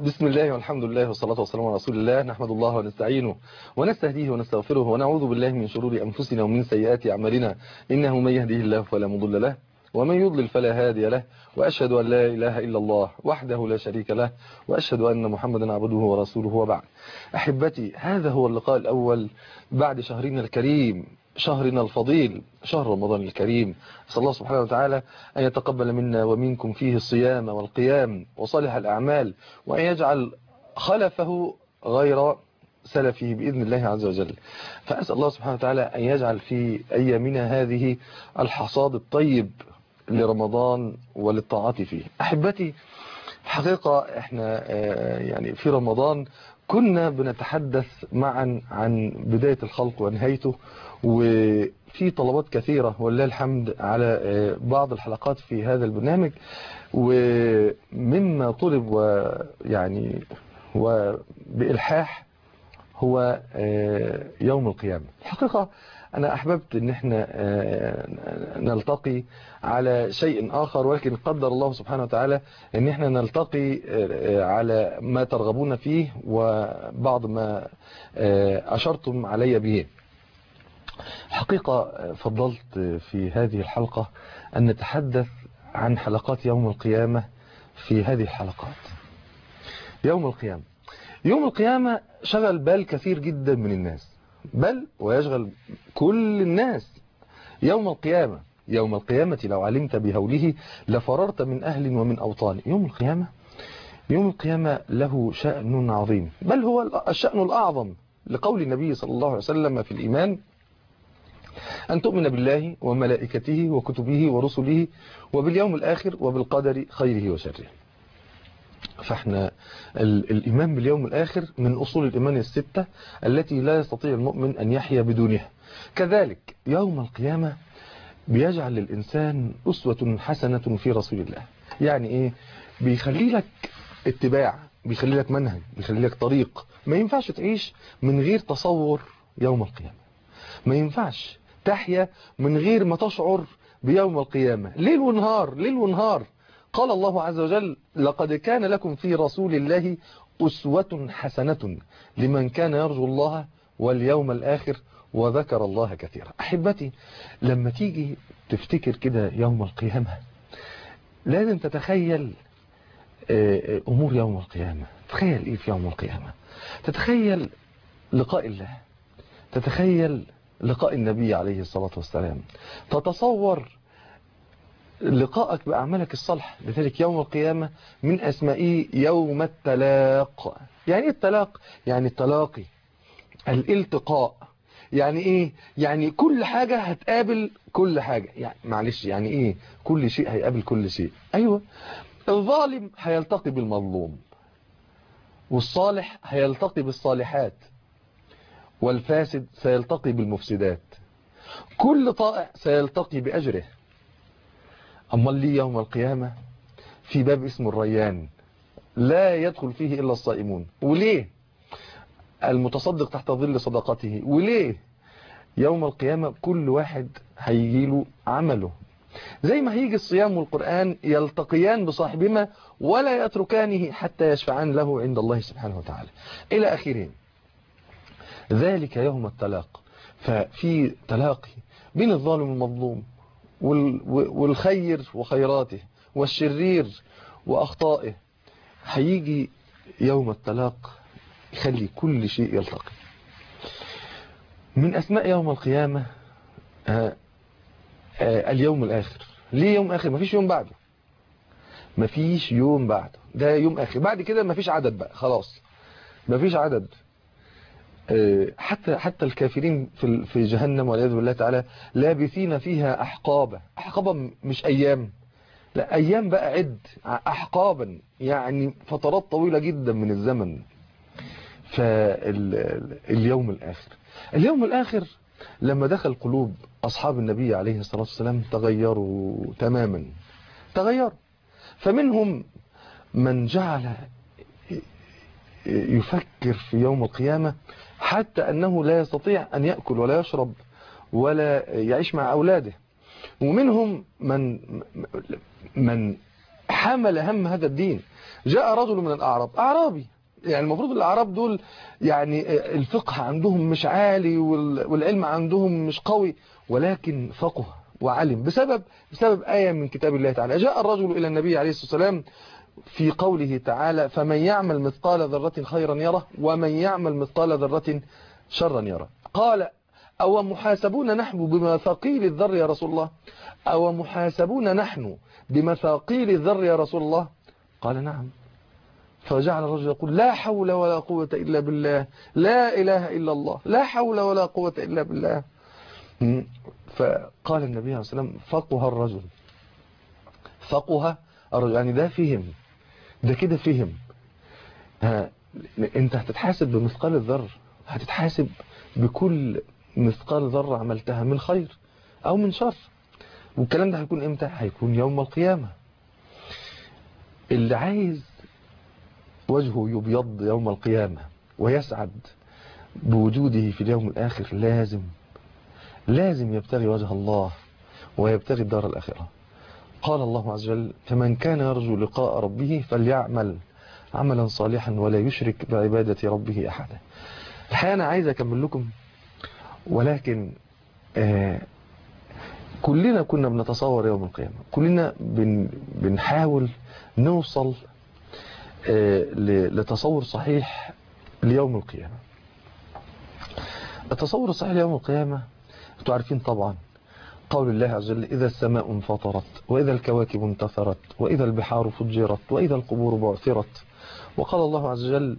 بسم الله والحمد لله والصلاة والسلام على رسول الله. نحمد الله ونستعينه ونستهديه ونستغفره ونعوذ بالله من شرور أنفسنا ومن سيئات أعمالنا. إنه من يهديه الله فلا مضل له ومن يضلل فلا هادي له، وأشهد أن لا إله إلا الله وحده لا شريك له، وأشهد أن محمدا عبده ورسوله. وبعد، أحبتي، هذا هو اللقاء الأول بعد شهرنا الكريم، شهرنا الفضيل، شهر رمضان الكريم. أسأل الله سبحانه وتعالى أن يتقبل منا ومنكم فيه الصيام والقيام وصالح الأعمال، وأن يجعل خلفه غير سلفه بإذن الله عز وجل. فأسأل الله سبحانه وتعالى أن يجعل في أيامنا هذه الحصاد الطيب لرمضان وللطاعات فيه. أحبتي، حقيقة احنا يعني في رمضان كنا بنتحدث معا عن بداية الخلق ونهايته، وفي طلبات كثيرة ولله الحمد على بعض الحلقات في هذا البرنامج. ومما طلب ويعني وبإلحاح هو يوم القيامة. الحقيقة أنا أحببت أن احنا نلتقي على شيء آخر، ولكن قدر الله سبحانه وتعالى أن احنا نلتقي على ما ترغبون فيه وبعض ما أشرتم علي به. حقيقة فضلت في هذه الحلقة أن نتحدث عن حلقات يوم القيامة. في هذه الحلقات يوم القيامة، يوم القيامة شغل بال كثير جدا من الناس، بل ويشغل كل الناس. يوم القيامة، يوم القيامة لو علمت بهوله لفررت من أهل ومن أوطان. يوم القيامة، يوم القيامة له شأن عظيم، بل هو الشأن الأعظم، لقول النبي صلى الله عليه وسلم في الإيمان: أن تؤمن بالله وملائكته وكتبه ورسله وباليوم الآخر وبالقدر خيره وشره. فاحنا الإيمان باليوم الآخر من أصول الإيمان الستة التي لا يستطيع المؤمن أن يحيا بدونها. كذلك يوم القيامة بيجعل للإنسان أسوة حسنة في رسول الله. يعني إيه؟ بيخلي لك اتباع، بيخلي لك منهج، بيخلي لك طريق. ما ينفعش تعيش من غير تصور يوم القيامة، ما ينفعش تحيا من غير ما تشعر بيوم القيامة. ليل ونهار، ليل ونهار. قال الله عز وجل: لقد كان لكم في رسول الله أسوة حسنة لمن كان يرجو الله واليوم الآخر وذكر الله كثيرا. أحبتي، لما تيجي تفتكر كده يوم القيامة لازم تتخيل أمور يوم القيامة. تخيل إيه في يوم القيامة؟ تتخيل لقاء الله، تتخيل لقاء النبي عليه الصلاة والسلام، تتصور لقاءك بأعمالك الصالحة. لذلك يوم القيامة من أسمائه يوم التلاق. يعني إيه التلاق؟ يعني التلاقي، الالتقاء. يعني إيه؟ يعني كل حاجة هتقابل كل حاجة. يعني معلش، يعني إيه كل شيء هيقابل كل شيء؟ أيوة، الظالم هيلتقي بالمظلوم، والصالح هيلتقي بالصالحات، والفاسد سيلتقي بالمفسدات، كل طائع سيلتقي بأجره. أما اللي يوم القيامة في باب اسمه الريان، لا يدخل فيه إلا الصائمون. وليه؟ المتصدق تحت ظل صدقته. وليه؟ يوم القيامة كل واحد هيجيله عمله، زي ما هيجي الصيام والقرآن يلتقيان بصاحبهما ولا يتركانه حتى يشفعان له عند الله سبحانه وتعالى إلى آخره. ذلك يوم التلاق. ففي تلاقي بين الظالم والمظلوم، والخير وخيراته، والشرير وأخطائه. هيجي يوم التلاق يخلي كل شيء يلتقي. من أسماء يوم القيامة اليوم الآخر. ليه يوم آخر؟ مفيش يوم بعده، مفيش يوم بعده، ده يوم آخر. بعد كده مفيش عدد بقى، خلاص مفيش عدد. حتى الكافرين في جهنم والعياذ بالله تعالى لابثين فيها أحقابا. أحقابا مش أيام، لا أيام بقى، عد أحقابا، يعني فترات طويلة جدا من الزمن. فاليوم الآخر، اليوم الآخر لما دخل قلوب أصحاب النبي عليه الصلاة والسلام تغيروا تماما، تغيروا. فمنهم من جعل يفكر في يوم القيامة حتى أنه لا يستطيع أن يأكل ولا يشرب ولا يعيش مع أولاده. ومنهم من حمل هم هذا الدين. جاء رجل من الأعراب، أعرابي، يعني المفروض الأعراب دول يعني الفقه عندهم مش عالي والعلم عندهم مش قوي، ولكن فقه وعلم بسبب آية من كتاب الله تعالى. جاء الرجل إلى النبي عليه الصلاة والسلام في قوله تعالى: فمن يعمل مثقال ذرة خيرا يره ومن يعمل مثقال ذرة شرا يره. قال: أو محاسبون نحن بمثاقيل الذر يا رسول الله؟ أو محاسبون نحن بمثاقيل الذر يا رسول الله؟ قال: نعم. فجعل الرجل يقول: لا حول ولا قوة إلا بالله، لا إله إلا الله، لا حول ولا قوة إلا بالله. فقال النبي عليه الصلاة والسلام: فقه الرجل، فقه الرجل، يعني ده فهم، ده كده فهم. انت هتتحاسب بمثقال الذر، هتتحاسب بكل مثقال ذرة عملتها من خير أو من شر. والكلام ده هيكون امتى؟ هيكون يوم القيامة. اللي عايز وجهه يبيض يوم القيامة ويسعد بوجوده في اليوم الآخر لازم يبتغي وجه الله ويبتغي الدار الآخرة. قال الله عز وجل: فمن كان يرجو لقاء ربه فليعمل عملا صالحا ولا يشرك بعبادة ربه أحدا. الحقيقة أنا عايز أكمل لكم، ولكن كلنا كنا بنتصور يوم القيامة، كلنا بنحاول نوصل لتصور صحيح ليوم القيامة. التصور الصحيح ليوم القيامة انتوا عارفين طبعا قول الله عز وجل: إذا السماء انفطرت وإذا الكواكب انتثرت وإذا البحار فجرت وإذا القبور بعثرت. وقال الله عز وجل: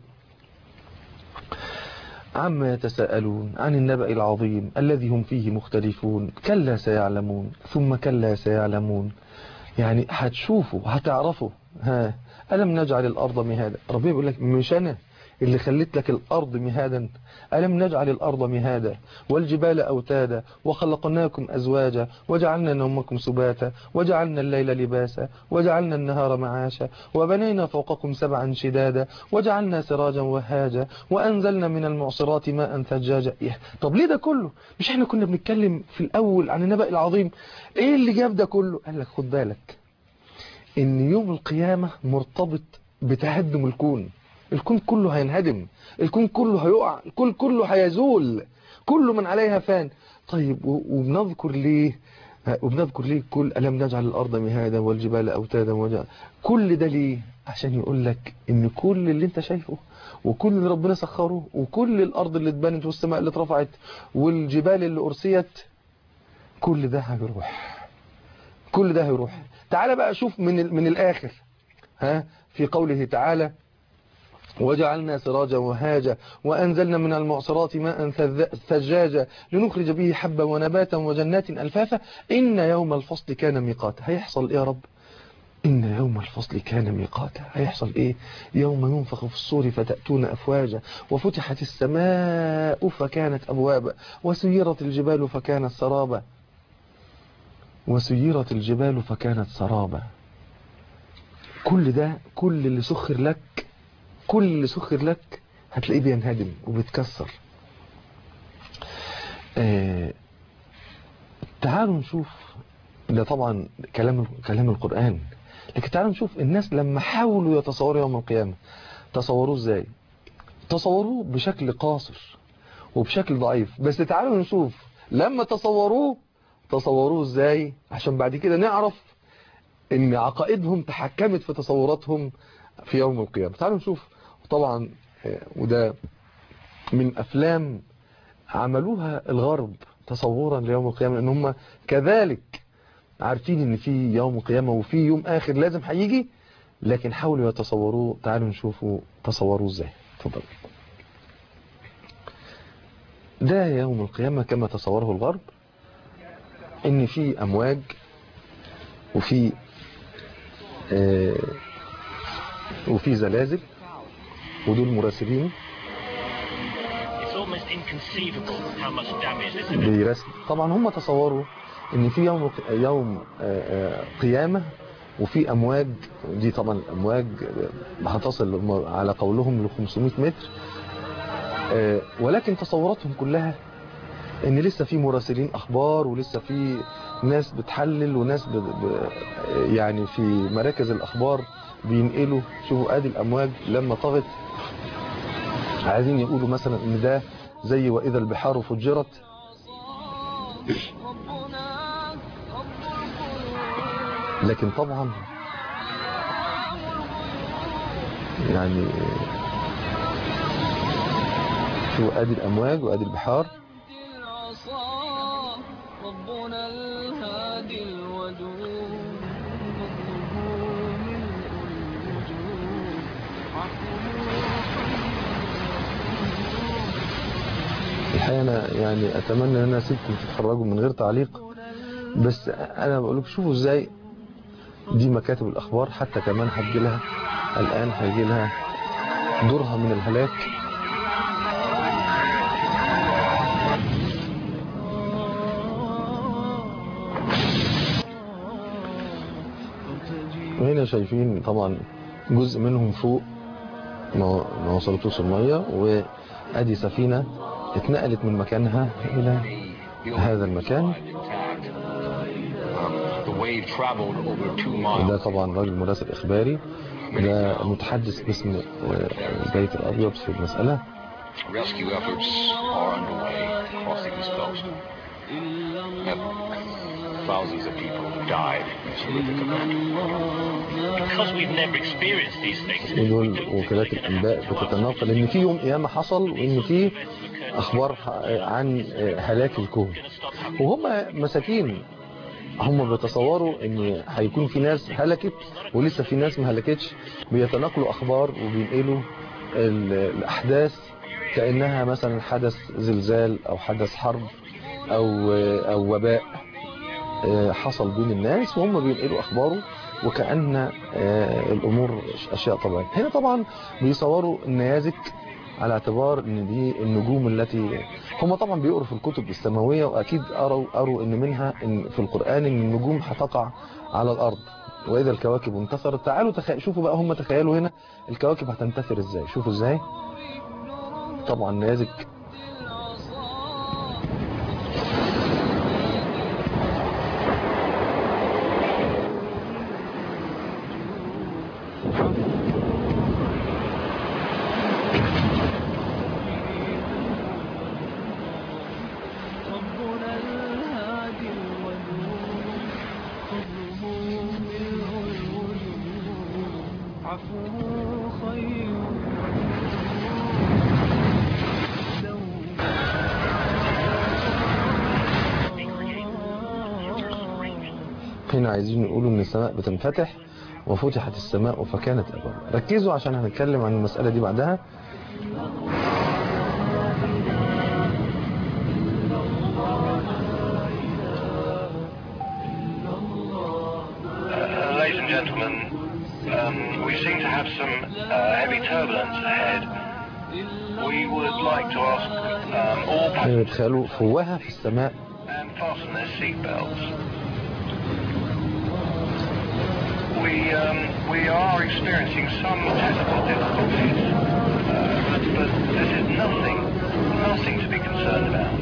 عما يتساءلون عن النبأ العظيم الذي هم فيه مختلفون كلا سيعلمون ثم كلا سيعلمون. يعني هتشوفوا هتعرفوا. ألم نجعل الأرض مهادا؟ ربنا بيقول لك: مش أنا اللي خليت لك الأرض مهادا؟ ألم نجعل الأرض مهادا والجبال أوتادا وخلقناكم أزواجا وجعلنا نومكم سباتا وجعلنا الليل لباسا وجعلنا النهار معاشا وبنينا فوقكم سبعا شدادا وجعلنا سراجا وهاجا وأنزلنا من المعصرات ماء ثجاجا. طب ليه ده كله؟ مش احنا كنا بنتكلم في الأول عن النبأ العظيم؟ ايه اللي جاب ده كله؟ قال لك: خد بالك ان يوم القيامة مرتبط بتهدم الكون. الكون كله هينهدم، الكون كله هيقع، الكون كله هيزول، كل من عليها فان. طيب وبنذكر ليه كل ألم نجعل الأرض مهادا والجبال أوتادا كل ده ليه؟ عشان يقول لك ان كل اللي انت شايفه وكل اللي ربنا سخره وكل الأرض اللي اتبنت والسماء اللي اترفعت والجبال اللي أرسيت، كل ده هيروح، كل ده هيروح. تعال بقى شوف من الآخر. في قوله تعالى: وجعلنا سراجا وهاجا وأنزلنا من المعصرات ماء ثجاجا لنخرج به حبا ونباتا وجنات ألفافا إن يوم الفصل كان ميقاتا. هيحصل إيه يا رب؟ إن يوم الفصل كان ميقاتا. هيحصل إيه؟ يوم ينفخ في الصور فتأتون أفواجا وفتحت السماء فكانت أبوابا وسيرت الجبال فكانت سرابا وسيرت الجبال فكانت سرابا. كل ده، كل اللي سخر لك هتلاقيه بينهدم وبيتكسر. تعالوا نشوف، ده طبعا كلام القرآن، لكن تعالوا نشوف الناس لما حاولوا يتصوروا يوم القيامة تصوروه ازاي. تصوروه بشكل قاصر وبشكل ضعيف، بس تعالوا نشوف لما تصوروه ازاي، عشان بعد كده نعرف ان عقائدهم تحكمت في تصوراتهم في يوم القيامة. تعالوا نشوف. طبعا وده من أفلام عملوها الغرب تصورا ليوم القيامة، لأن هم كذلك عارفين ان في يوم القيامة وفي يوم آخر لازم هيجي، لكن حاولوا يتصوروه. تعالوا نشوفوا تصوروه ازاي. تفضل. ده يوم القيامة كما تصوره الغرب، ان في أمواج وفي زلازل، ودول مراسلين بيرسل. طبعا هم تصوروا ان في يوم قيامة وفي امواج. دي طبعا الامواج هتصل على قولهم ل 500 متر، ولكن تصوراتهم كلها ان لسه في مراسلين اخبار، ولسه في ناس بتحلل، وناس يعني في مراكز الاخبار بينقلوا. شوفوا ادي الامواج لما طغت، عايزين يقولوا مثلا ان ده زي واذا البحار فجرت. لكن طبعا يعني شو ادي الامواج وادي البحار. ربنا الهادي الودود الحقيقة أنا يعني أتمنى أن أنا أسيبكم تتفرجوا من غير تعليق، بس أنا بقول لكم شوفوا إزاي دي مكاتب الأخبار حتى كمان هتجي لها الآن، هيجي لها دورها من الهلاك. وهنا شايفين طبعا جزء منهم فوق ما وصلتوش المية، وأدي سفينة اتنقلت من مكانها إلى هذا المكان. ده طبعا راجل مراسل إخباري، ده متحدث باسم البيت الأبيض في المسألة. Thousands of people have died in this horrific event. Because we've never experienced these things. ودول وكالات الأنباء بتتناقل إن في يوم قيامة حصل، وإن في أخبار عن هلاك الكون، وهم مساكين هم بيتصوروا إن هيكون في ناس هلكت ولسه في ناس ما هلكتش، بيتناقلوا أخبار وبينقلوا الأحداث كأنها مثلا حدث زلزال أو حدث حرب أو وباء حصل بين الناس، وهم بينقلوا أخباره وكأن الأمور أشياء طبيعية. هنا طبعا بيصوروا النيازك على اعتبار ان دي النجوم التي هم طبعا بيقروا في الكتب السماوية، وأكيد قروا ان منها إن في القرآن ان النجوم هتقع على الأرض وإذا الكواكب انتثرت. تعالوا شوفوا بقى هم تخيلوا هنا الكواكب هتنتثر ازاي. شوفوا ازاي طبعا النيازك هنا عايزين يقولوا ان السماء بتنفتح وفتحت السماء فكانت أبواب. ركزوا عشان هنتكلم عن المسألة دي بعدها. Ladies and gentlemen, we seem to have some heavy turbulence ahead. We would like to ask all passengers تخيلوا فوهة في السماء and fasten their seatbelts. We are experiencing some technical difficulties, but this is nothing to be concerned about.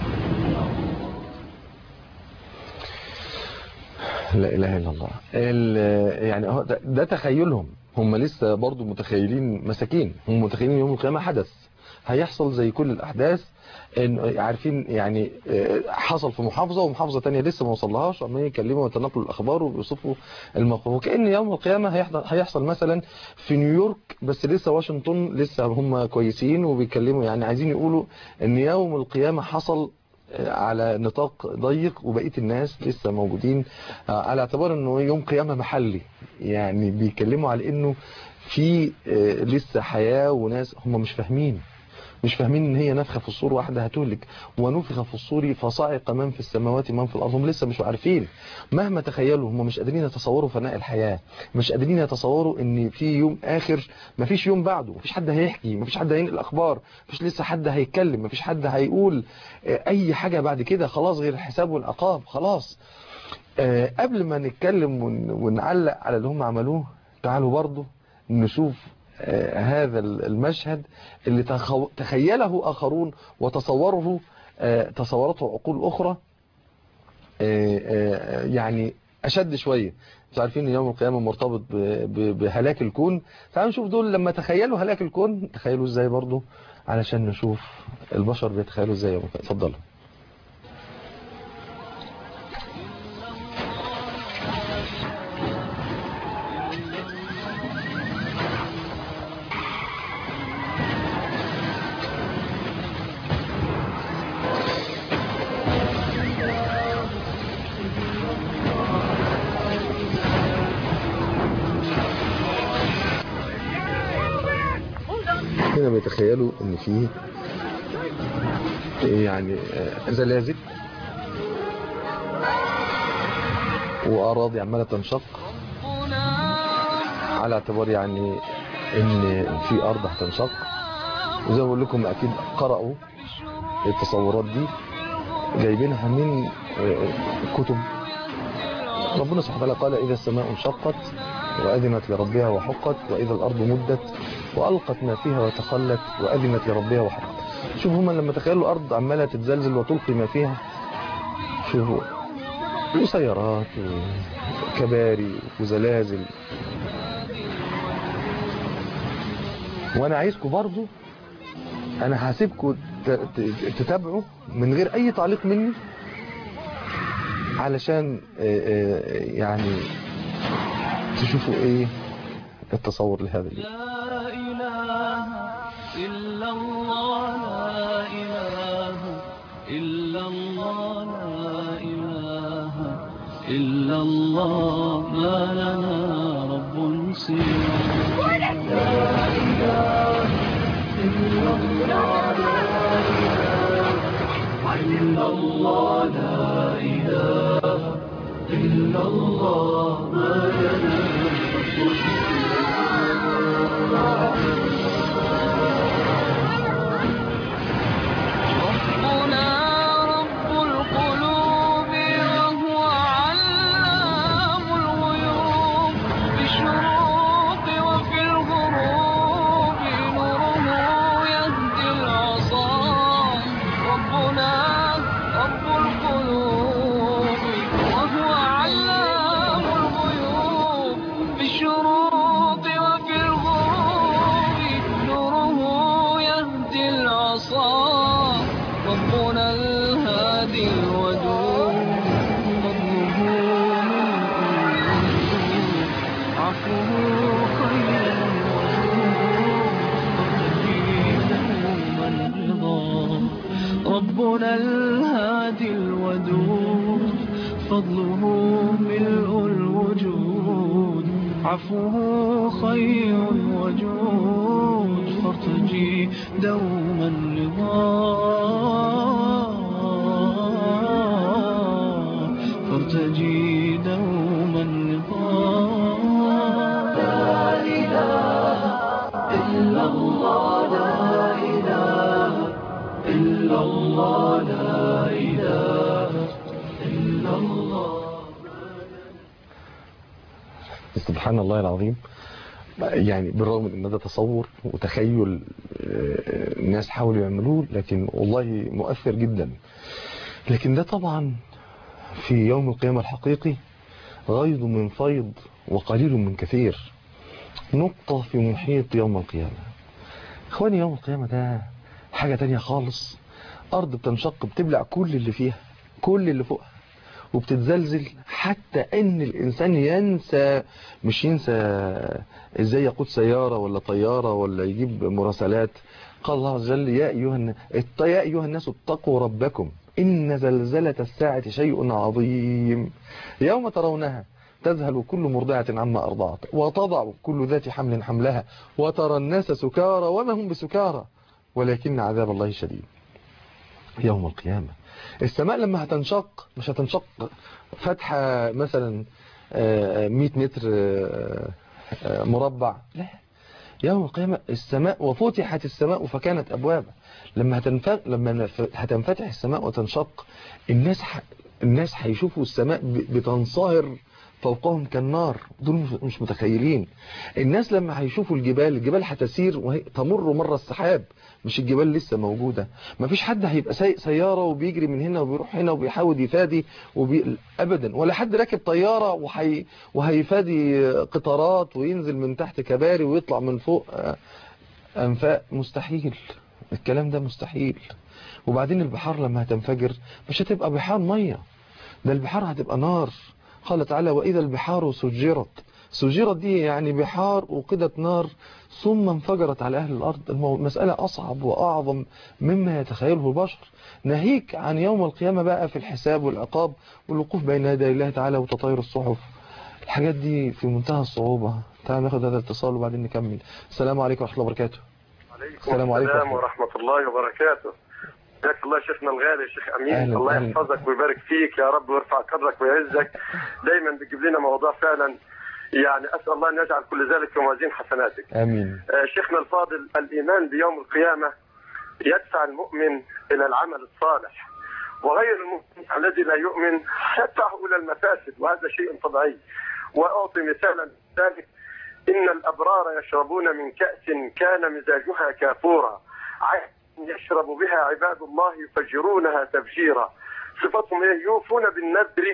لا إله إلا الله. يعني ده تخيلهم، هم لسه برضو متخيلين مساكين، هم متخيلين يوم القيامة حدث هيحصل زي كل الأحداث، إن عارفين يعني حصل في محافظة ومحافظة تانية لسه ما وصلهاش، عمالين يكلموا ويتناقلوا الأخبار وبيوصفوا الموقف، وكأن يوم القيامة هيحصل مثلا في نيويورك، بس لسه واشنطن لسه هم كويسين وبيتكلموا، يعني عايزين يقولوا إن يوم القيامة حصل على نطاق ضيق وبقية الناس لسه موجودين، على اعتبار انه يوم قيامة محلي، يعني بيتكلموا على انه في لسه حياة وناس هم مش فاهمين ان هي نفخة في الصور واحدة هتهلك، ونفخ في الصور فصعق من في السماوات من في الارض. هم لسه مش عارفين، مهما تخيلوا هم مش قادرين يتصوروا فناء الحياة، مش قادرين يتصوروا ان في يوم اخر، مفيش يوم بعده، مفيش حد هيحكي، مفيش حد هينقل الاخبار، مفيش لسه حد هيتكلم، مفيش حد هيقول اي حاجة بعد كده، خلاص غير الحساب والعقاب خلاص. قبل ما نتكلم ونعلق على اللي هم عملوه، تعالوا برضو نشوف هذا المشهد اللي تخيله آخرون وتصوره تصورته عقول أخرى يعني أشد شوية. انتوا عارفين ان يوم القيامة مرتبط بهلاك الكون. تعالوا نشوف دول لما تخيلوا هلاك الكون تخيلوا ازاي برضو، علشان نشوف البشر بيتخيلوا ازاي يوم القيامة. اتفضلوا. هنا بيتخيلوا ان فيه يعني زلازل واراضي عماله تنشق، على اعتبار يعني ان في ارض هتنشق. وزي ما بقول لكم اكيد قرأوا التصورات دي، جايبينها من كتب. ربنا سبحانه وتعالى قال: إذا السماء انشقت وأذنت لربها وحقت، وإذا الأرض مدت وألقت ما فيها وتخلت وأذنت لربها وحقت. شوفوا هما لما تخيلوا الأرض عمالة تتزلزل وتلقي ما فيها، شوفوا وسيارات وكباري وزلازل. وأنا عايزكم برضو، أنا هسيبكم تتابعوا من غير أي تعليق مني، علشان يعني تشوفوا ايه التصور لهذا اليوم. لا إله إلا الله، لا إله إلا الله، لا إله إلا الله، ما لنا رب سواه. لا إله إلا الله، لا إله إلا الله، لا إله إلا الله، ما لنا ربنا رب القلوب، وهو علام الغيوب، بالشروق وفي الغروب نوره يهدي العصا. ربنا رب القلوب، وهو علام الغيوب، بالشروق وفي الغروب نوره يهدي العصا. ربنا الهادي الودود، فضله عفوه خير من رضا. ربنا الهادي الودود، فضله ملء الوجود، عفوه خير وجود، فارتجي دوما رضا، فارتجي دوما رضا. لا إله إلا الله، لا إله إلا الله، لا إله إلا الله. سبحان الله العظيم. يعني بالرغم من ان ده تصور وتخيل الناس حاولوا يعملوه، لكن والله مؤثر جدا. لكن ده طبعا في يوم القيامة الحقيقي غيض من فيض وقليل من كثير، نقطة في محيط يوم القيامة. اخواني يوم القيامة ده حاجة تانية خالص. أرض بتنشق بتبلع كل اللي فيها، كل اللي فوقها، وبتتزلزل حتى ان الانسان ينسى، مش ينسى ازاي يقود سيارة ولا طيارة ولا يجيب مراسلات. قال الله عز وجل: يا ايها الناس اتقوا ربكم ان زلزلة الساعة شيء عظيم، يوم ترونها تذهل كل مرضعة عما أرضعت وتضع كل ذات حمل حملها وترى الناس سكارى وما هم بسكارى ولكن عذاب الله شديد. يوم القيامة السماء لما هتنشق مش هتنشق فتحة مثلا 100 متر مربع، لا. يوم القيامة السماء وفتحت السماء فكانت أبوابا. لما هتنفتح السماء وتنشق، الناس هيشوفوا السماء بتنصهر فوقهم كالنار. دول مش متخيلين. الناس لما هيشوفوا الجبال هتسير وتمر مر السحاب، مش الجبال لسه موجودة. مفيش حد هيبقى سايق سيارة وبيجري من هنا وبيروح هنا وبيحاول يفادي أبدا، ولا حد راكب طيارة وهيفادي قطارات وينزل من تحت كباري ويطلع من فوق أنفاق. مستحيل، الكلام ده مستحيل. وبعدين البحار لما هتنفجر مش هتبقى بحار مية، ده البحار هتبقى نار. قال تعالى وإذا البحار سجرت. سجرت دي يعني بحار وقدت نار ثم انفجرت على أهل الأرض. المسألة أصعب وأعظم مما يتخيله البشر، ناهيك عن يوم القيامة بقى في الحساب والعقاب والوقوف بين يدي الله تعالى وتطاير الصحف. الحاجات دي في منتهى الصعوبة. تعال ناخد هذا الاتصال وبعدين نكمل. السلام عليكم ورحمة الله وبركاته. السلام عليكم ورحمة الله وبركاته. حياك الله شيخنا الغالي شيخ أمين. الله يحفظك ويبارك فيك يا رب ويرفع قدرك ويعزك. دايما بتجيب لنا مواضيع فعلا يعني أسأل الله أن يجعل كل ذلك في موازين حسناتك. آمين. شيخنا الفاضل، الإيمان بيوم القيامة يدفع المؤمن إلى العمل الصالح، وغير المؤمن الذي لا يؤمن يدفعه إلى المفاسد، وهذا شيء طبيعي. وأعطي مثالا ذلك: إن الأبرار يشربون من كأس كان مزاجها كافورا، عين يشرب بها عباد الله يفجرونها تفجيرا. صفتهم يوفون بالنذر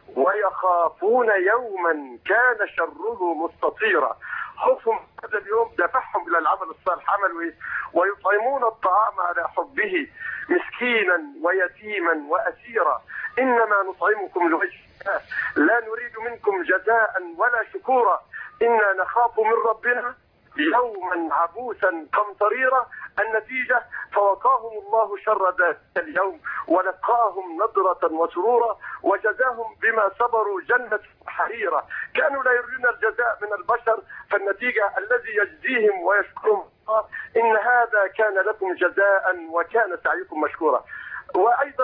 ويخافون يوما كان شره مستطيرا. خوفهم هذا اليوم دفعهم إلى العمل الصالح. عملوا إيه؟ ويطعمون الطعام على حبه مسكينا ويتيما وأسيرا. إنما نطعمكم لوجه الله لا نريد منكم جزاء ولا شكورا. إنا نخاف من ربنا يوما عبوسا قمطريرا. النتيجة فوقاهم الله شر ذات اليوم ولقاهم نضرة وسرورا وجزاهم بما صبروا جنة حريرة. كانوا لا يريدون الجزاء من البشر، فالنتيجة الذي يجزيهم ويشكرهم إن هذا كان لكم جزاء وكان سعيكم مشكورا. وأيضا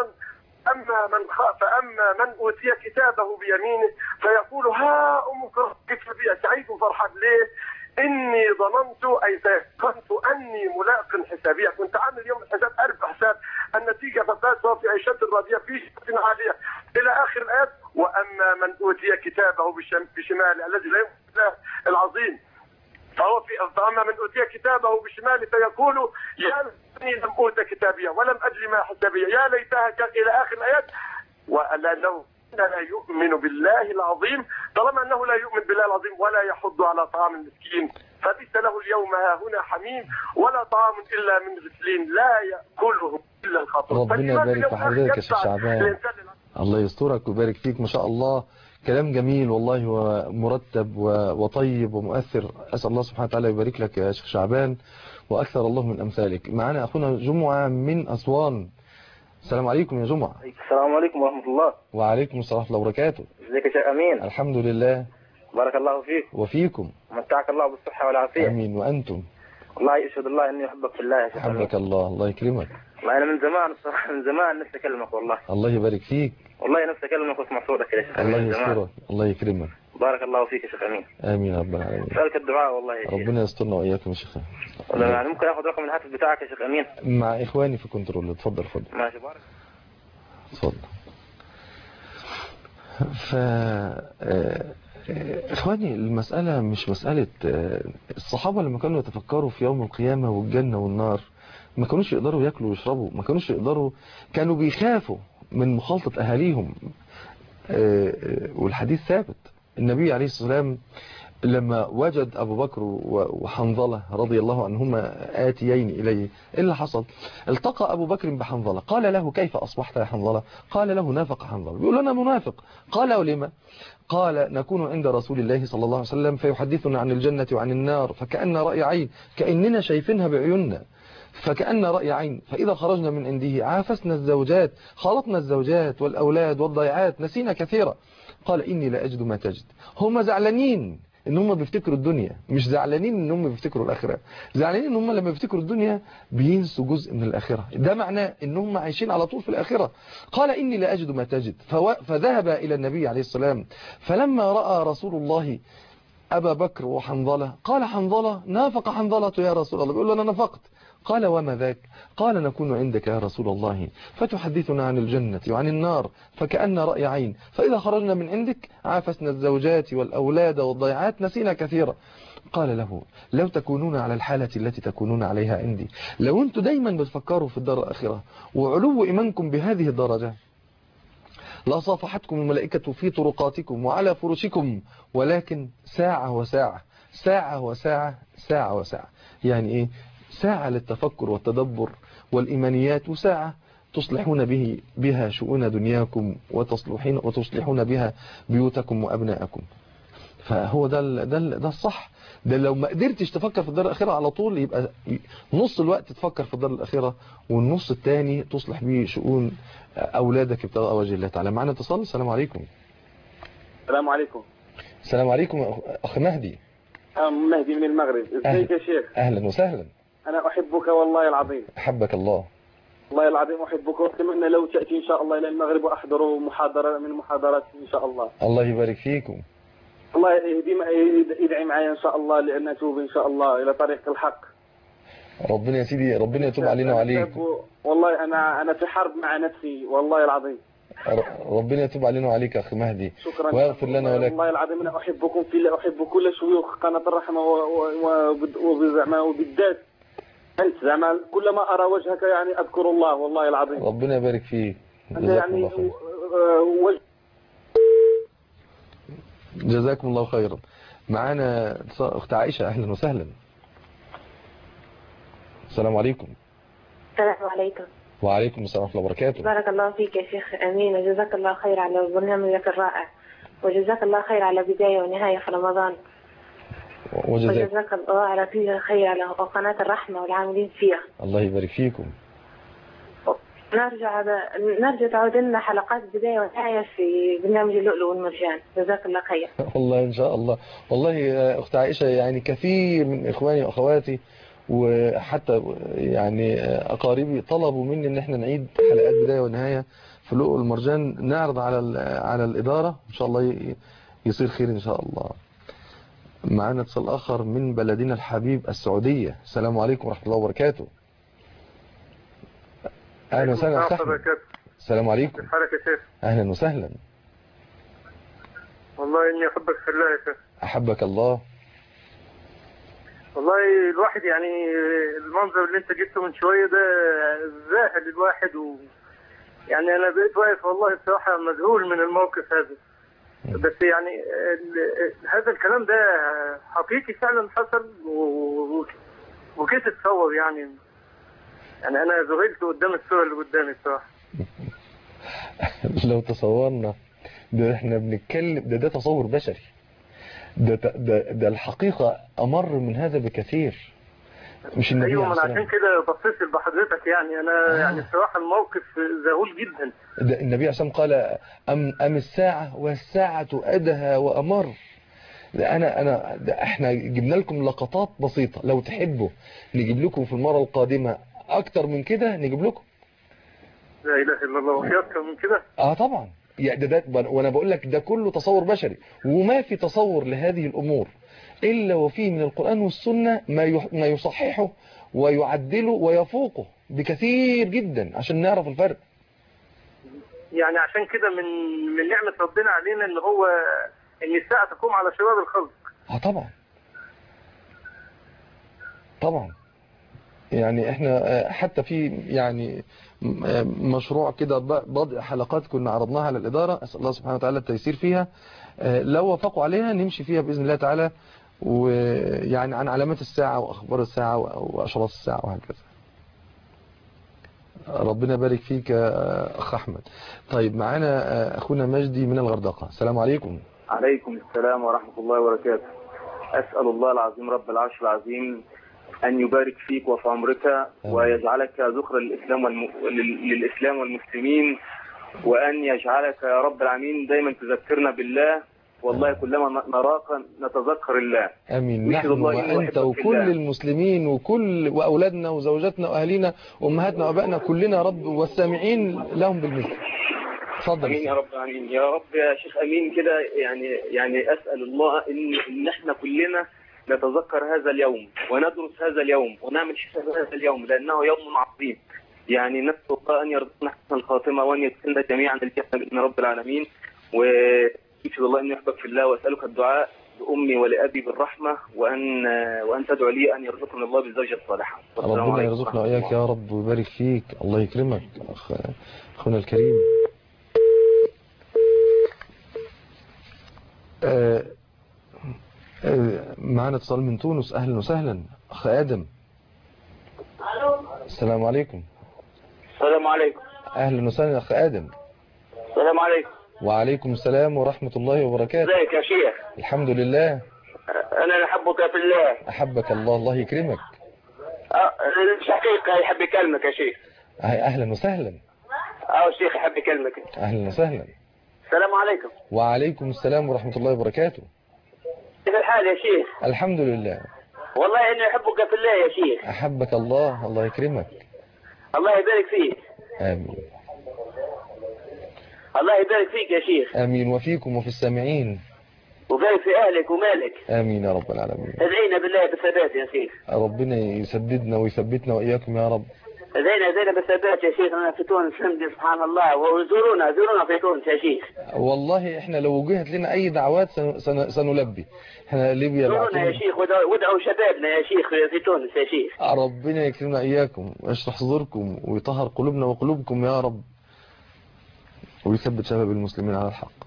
أما من أوتي كتابه بيمينه فيقول ها أمك كتابي سعيد فرحان. ليه؟ إني ظننت أي تيقنت أني ملاق حسابية. كنت عامل يوم الحساب ألف حساب، النتيجة فبات في عيشة راضية في شيء عالية إلى آخر الآيات. وأما من أوتي كتابه بشماله الذي لا يؤمن بالله العظيم فأما من أوتي كتابه بشماله فيقول يا ليتني لم أوت كتابية ولم أدري ما حسابية يا ليتها إلى آخر الآيات. ولو لا يؤمن بالله العظيم، طالما أنه لا يؤمن بالله العظيم ولا يحض على طعام المسكين فليس له اليوم هنا حميم ولا طعام إلا من غسلين لا يأكله إلا الخاطئون. ربنا يبارك في حضرتك يا شيخ شعبان. الله يسترك ويبارك فيك. ما شاء الله كلام جميل والله ومرتب وطيب ومؤثر. أسأل الله سبحانه وتعالى يبارك لك يا شيخ شعبان وأكثر الله من أمثالك. معنا أخونا جمعة من أسوان. السلام عليكم يا جمعة. السلام عليكم ورحمة الله. وعليكم السلام ورحمة الله وبركاته. ازيك يا شيخ أمين؟ الحمد لله. بارك الله فيك. وفيكم. متعك الله بالصحة والعافية. أمين. وأنتم؟ والله أشهد الله إني أحبك في الله يا شيخ أمين. حبك الله. الله يكرمك. والله أنا من زمان الصراحة من زمان نفسي أكلمك والله. الله يبارك فيك. والله نفسي أكلمك واسمع صوتك يا شيخ أمين. الله يسترك. الله يكرمك. بارك الله فيك يا شيخ أمين. آمين رب العالمين. سألك الدعاء والله يا شيخ. ربنا يسترنا وإياكم يا شيخ. يعني ممكن آخذ رقم الهاتف بتاعك يا شيخ أمين؟ مع إخواني في كنترول. اتفضل اتفضل. ماشي بارك. اتفضل. إخواني المسألة مش مسألة الصحابة لما كانوا يتفكروا في يوم القيامة والجنة والنار ما كانوش يقدروا يأكلوا ويشربوا، ما كانوش يقدروا، كانوا بيخافوا من مخالطة أهاليهم. والحديث ثابت، النبي عليه الصلاة والسلام لما وجد أبو بكر وحنظلة رضي الله عنهما آتيين إليه، إيه اللي حصل؟ التقى أبو بكر بحنظلة، قال له كيف أصبحت يا حنظلة؟ قال له نافق حنظلة. بيقول أنا منافق. قال ولما؟ قال نكون عند رسول الله صلى الله عليه وسلم فيحدثنا عن الجنة وعن النار فكأن رأي عين، كأننا شايفينها بعيوننا، فكأن رأي عين، فإذا خرجنا من عنده عافسنا الزوجات، خلطنا الزوجات والأولاد والضيعات، نسينا كثيرا. قال إني لا أجد ما تجد. هم زعلانين ان هم بيفتكروا الدنيا، مش زعلانين ان هم بيفتكروا الاخره، زعلانين ان هم لما بيفتكروا الدنيا بينسوا جزء من الاخره. ده معناه ان هم عايشين على طول في الاخره. قال اني لا اجد ما تجد، فذهب الى النبي عليه السلام، فلما راى رسول الله أبا بكر وحنظلة. قال حنظلة: نافق حنظلة يا رسول الله. بيقول له: أنا نفقت. قال: وما ذاك؟ قال: نكون عندك يا رسول الله فتحدثنا عن الجنة وعن النار فكأن رأي عين، فإذا خرجنا من عندك عافسنا الزوجات والأولاد والضيعات نسينا كثيرا. قال له: لو تكونون على الحالة التي تكونون عليها عندي، لو أنتم دايما بتفكروا في الدار الآخرة وعلو إيمانكم بهذه الدرجة، لا صافحتكم الملائكة في طرقاتكم وعلى فرشكم، ولكن ساعة وساعة، ساعة وساعة، ساعة وساعة. يعني إيه؟ ساعة للتفكر والتدبر والإيمانيات، وساعة تصلحون بها شؤون دنياكم وتصلحون بها بيوتكم وأبناءكم. فهو ده الصح. ده لو ما قدرتش تفكر في الدار الأخيرة على طول، يبقى نص الوقت تفكر في الدار الأخيرة والنص الثاني تصلح به شؤون أولادك ابتغاء وجه الله تعالى. معنا اتصال. السلام عليكم. السلام عليكم. السلام عليكم أخ مهدي. مهدي من المغرب. ازيك يا شيخ؟ أهلا وسهلا. أنا أحبك والله العظيم. أحبك الله. والله العظيم أحبك، وأتمنى لو تأتي إن شاء الله إلى المغرب وأحضر محاضرة من محاضرات إن شاء الله. الله يبارك فيكم. الله يدعي معي إن شاء الله لأن أتوب إن شاء الله إلى طريق الحق. ربنا يا سيدي، ربنا يتوب علينا وعليكم. والله أنا في حرب مع نفسي والله العظيم. ربنا يتوب علينا وعليك أخي مهدي. شكرا ويغفر لنا ولك. والله العظيم أنا أحبكم في الله، أحب كل شيوخ قناة الرحمة وبالذات أنت. زعما كلما أرى وجهك يعني أذكر الله والله العظيم. ربنا يبارك فيك. يعني جزاكم الله خيرا. معانا أخت عائشة. أهلا وسهلا. السلام عليكم. السلام عليكم. وعليكم السلام ورحمة الله وبركاته. بارك الله فيك يا شيخ أمين، وجزاك الله خير على برنامجك الرائع، وجزاك الله خير على بداية ونهاية في رمضان، وجزاك الله على كل خير على قناة الرحمة والعاملين فيها. الله يبارك فيكم. نرجو تعود لنا حلقات بداية ونهاية في برنامج اللؤلؤ والمرجان. جزاك الله خير. والله إن شاء الله. والله أخت عائشة، يعني كثير من إخواني وأخواتي وحتى يعني أقاربي طلبوا مني إن احنا نعيد حلقات بداية ونهاية في اللؤلؤ والمرجان، نعرض على الإدارة إن شاء الله يصير خير إن شاء الله. معنا اتصال آخر من بلدنا الحبيب السعودية. السلام عليكم ورحمة الله وبركاته. أهلا وسهلا. السلام عليكم. حالك يا شيخ؟ أهلا وسهلا. والله إني أحبك في الله يا شيخ. أحبك الله. والله الواحد يعني المنظر اللي انت جبته من شوية ده زاهد الواحد، يعني أنا بقيت واقف والله بصراحة مذهول من الموقف هذا. بس يعني هذا الكلام ده حقيقي فعلا حصل وكيف تتصور يعني أنا ذهلت قدام الصورة اللي قدامي بصراحة. لو تصورنا ده احنا بنتكلم ده تصور بشري. ده الحقيقة أمر من هذا بكثير. مش النبي. أيوة، من عشان كده بتصل بحضرتك يعني أنا يعني بصراحة الموقف ذهول جدا. ده النبي عشان قال أم الساعة والساعة أدهى وأمر. احنا جبنا لكم لقطات بسيطة، لو تحبوا نجيب لكم في المرة القادمة أكتر من كده نجيب لكم. لا إله إلا الله. وفي أكتر من كده؟ طبعا. يعني ده وانا بقول لك ده كله تصور بشري، وما في تصور لهذه الأمور إلا وفيه من القرآن والسنة ما يصححه ويعدله ويفوقه بكثير جدا عشان نعرف الفرق. يعني عشان كده من نعمة ربنا علينا ان هو ان الساعة تقوم على شرار الخلق. طبعا طبعا. يعني احنا حتى في يعني مشروع كده بضع حلقات كنا عرضناها على الإدارة، أسأل الله سبحانه وتعالى التيسير فيها، لو وافقوا عليها نمشي فيها بإذن الله تعالى، ويعني عن علامات الساعة وأخبار الساعة وأشراط الساعة وهكذا. ربنا يبارك فيك أخ أحمد. طيب معانا أخونا مجدي من الغردقة. السلام عليكم. عليكم السلام ورحمة الله وبركاته. أسأل الله العظيم رب العرش العظيم أن يبارك فيك وفي عمرك ويجعلك ذخرا للإسلام والمسلمين، وأن يجعلك يا رب العالمين دايما تذكرنا بالله، والله كلما نراك نتذكر الله. امين. نحن وانت وكل المسلمين واولادنا وزوجاتنا واهالينا وامهاتنا وابائنا كلنا يا رب، والسامعين لهم بالمثل. اتفضل. امين يا رب امين يا رب يا شيخ امين كده. يعني اسال الله ان احنا كلنا نتذكر هذا اليوم وندرس هذا اليوم ونعمل حساب هذا اليوم لانه يوم عظيم. يعني نسال الله ان يرزقنا حسن الخاتمه وان يدخلنا جميعا الجنه باذن رب العالمين. واشهد الله اني احبك في الله واسالك الدعاء لامي ولابي بالرحمه وان تدعو لي ان يرزقني الله بالزوجه الصالحه. ربنا يرزقنا واياك يا رب ويبارك فيك. الله يكرمك اخونا الكريم. معنا اتصال من تونس. اهلا وسهلا اخ ادم. السلام عليكم. السلام عليكم. اهلا وسهلا اخ ادم. السلام عليكم. وعليكم السلام ورحمة الله وبركاته. ازيك يا شيخ؟ الحمد لله. انا احبك في الله. احبك الله. الله يكرمك. الشقيق يحب يكلمك يا شيخ. اهلا وسهلا. الشيخ يحب يكلمك. اهلا وسهلا. السلام عليكم. وعليكم السلام ورحمة الله وبركاته. كيف الحال يا شيخ؟ الحمد لله. والله اني احبك في الله يا شيخ. احبك الله. الله يكرمك. الله يبارك فيك. امين. الله يبارك فيك يا شيخ. امين وفيكم وفي السامعين. وبارك في اهلك ومالك. امين يا رب العالمين. ادعينا بالله بالثبات يا شيخ. ربنا يسددنا ويثبتنا واياكم يا رب. ادعينا بالثبات يا شيخ. انا في تونس حمدي سبحان الله. وزورونا في تونس يا شيخ. والله احنا لو وجهت لنا اي دعوات سنلبي. احنا ليبيا زورونا يا شيخ وادعوا شبابنا يا شيخ في تونس يا شيخ. ربنا يكرمنا اياكم ويشرح صدوركم ويطهر قلوبنا وقلوبكم يا رب ويثبت شباب المسلمين على الحق.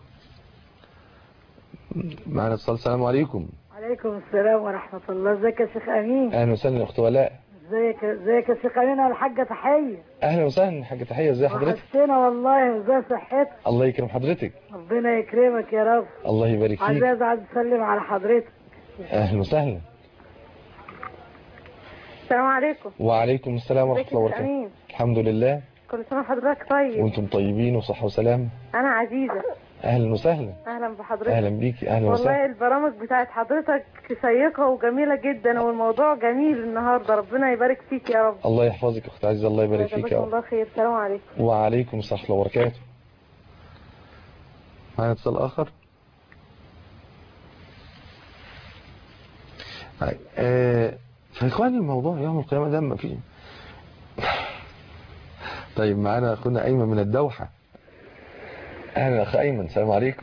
معنا اتصال. السلام عليكم. عليكم السلام ورحمة الله. ازيك يا شيخ امين؟ اهلا وسهلا يا اخت ولاء. ازيك يا شيخ امين؟ انا الحاجة تحية. اهلا وسهلا حاجة تحية. ازي حضرتك؟ وحشتنا والله. وازي صحتك؟ الله يكرم حضرتك. ربنا يكرمك يا رب. الله يبارك فيك. عزيز عايز اسلم على حضرتك. اهلا وسهلا. السلام عليكم. وعليكم السلام ورحمة الله وبركاته. الحمد لله. كل سنة وحضرتك طيب. وانتم طيبين وصحة وسلام. انا عزيزة. اهلا وسهلا. اهلا بحضرتك. اهلا بيكي. اهلا وسهلا. والله البرامج بتاعت حضرتك شيقة وجميلة جدا والموضوع جميل النهاردة. ربنا يبارك فيك يا رب. الله يحفظك اخت عزيزة. الله يبارك فيك يا رب. الله خير. السلام عليكم. وعليكم السلام ورحمة الله وبركاته. معنا اتصال اخر. فإخواني الموضوع يوم القيامة ده ما فيه. طيب معنا أخونا أيمن من الدوحة. أهلا أخ أيمن. السلام عليكم.